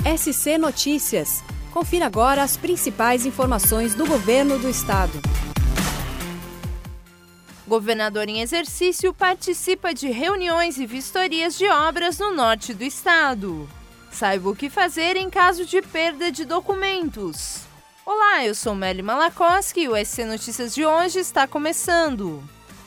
SC Notícias. Confira agora as principais informações do Governo do Estado. Governador em exercício participa de reuniões e vistorias de obras no norte do estado. Saiba o que fazer em caso de perda de documentos. Olá, eu sou Melly Malakoski e o SC Notícias de hoje está começando.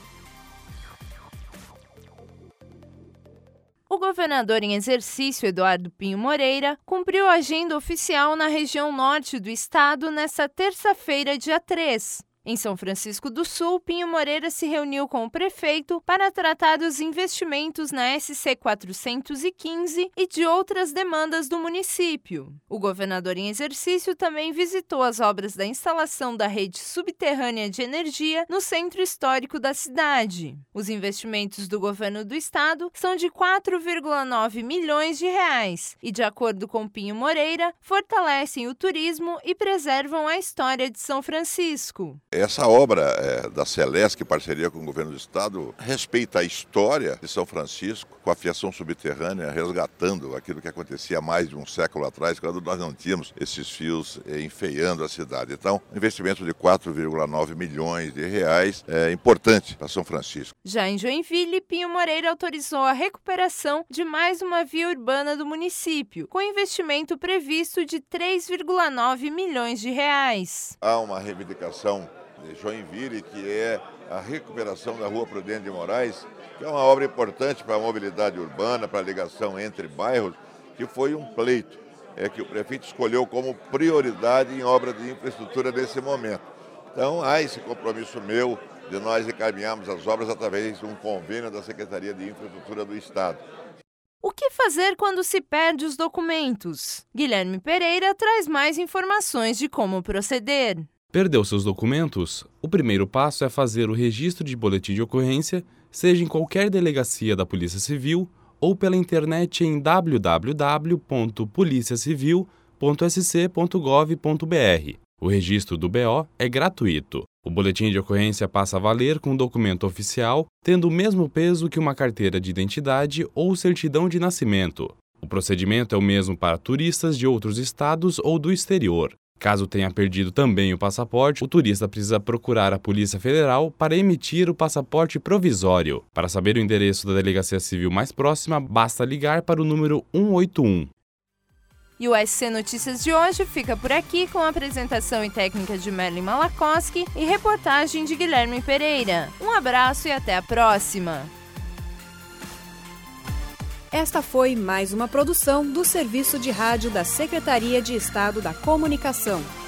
O governador em exercício, Eduardo Pinho Moreira, cumpriu a agenda oficial na região norte do estado nesta terça-feira, dia 3. Em São Francisco do Sul, Pinho Moreira se reuniu com o prefeito para tratar dos investimentos na SC 415 e de outras demandas do município. O governador em exercício também visitou as obras da instalação da rede subterrânea de energia no centro histórico da cidade. Os investimentos do governo do estado são de 4,9 milhões de reais e, de acordo com Pinho Moreira, fortalecem o turismo e preservam a história de São Francisco. Essa obra da Celesc, em parceria com o governo do estado, respeita a história de São Francisco, com a fiação subterrânea, resgatando aquilo que acontecia há mais de um século atrás, quando nós não tínhamos esses fios enfeiando a cidade. Então, um investimento de 4,9 milhões de reais é importante para São Francisco. Já em Joinville, Pinho Moreira autorizou a recuperação de mais uma via urbana do município, com investimento previsto de 3,9 milhões de reais. Há uma reivindicação de Joinville, que é a recuperação da Rua Prudente de Moraes, que é uma obra importante para a mobilidade urbana, para a ligação entre bairros, que foi um pleito que o prefeito escolheu como prioridade em obra de infraestrutura nesse momento. Então, há esse compromisso meu de nós encaminharmos as obras através de um convênio da Secretaria de Infraestrutura do Estado. O que fazer quando se perde os documentos? Guilherme Pereira traz mais informações de como proceder. Perdeu seus documentos? O primeiro passo é fazer o registro de boletim de ocorrência, seja em qualquer delegacia da Polícia Civil ou pela internet em www.policiacivil.sc.gov.br. O registro do BO é gratuito. O boletim de ocorrência passa a valer com documento oficial, tendo o mesmo peso que uma carteira de identidade ou certidão de nascimento. O procedimento é o mesmo para turistas de outros estados ou do exterior. Caso tenha perdido também o passaporte, o turista precisa procurar a Polícia Federal para emitir o passaporte provisório. Para saber o endereço da delegacia civil mais próxima, basta ligar para o número 181. E o SC Notícias de hoje fica por aqui com a apresentação e técnica de Melly Malakoski e reportagem de Guilherme Pereira. Um abraço e até a próxima! Esta foi mais uma produção do Serviço de Rádio da Secretaria de Estado da Comunicação.